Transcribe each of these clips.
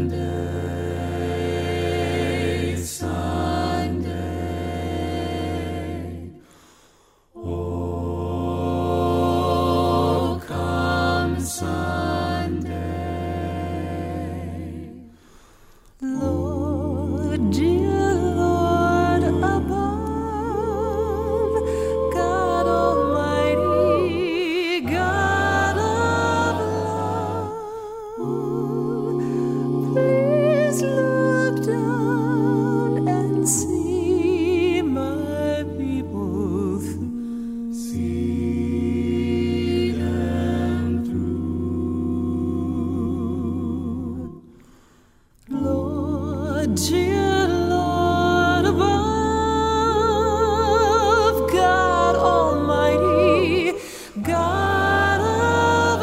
Sunday. Oh, come Sunday. Lord, dear Lord above, God Almighty, God of love, please look down and see my people through. See them through. Lord, dear Lord above, God Almighty, God of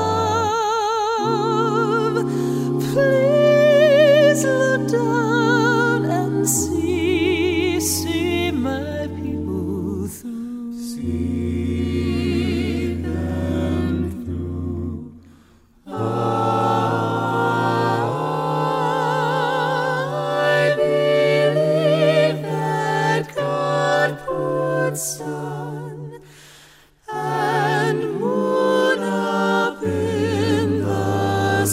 love, please look down and see my people through. See them through. I believe that God put sun and moon up in the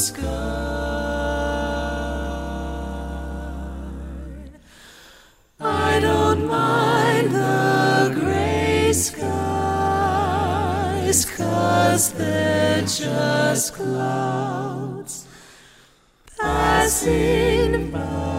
sky. I don't mind the gray skies, 'cause they're just clouds passing by.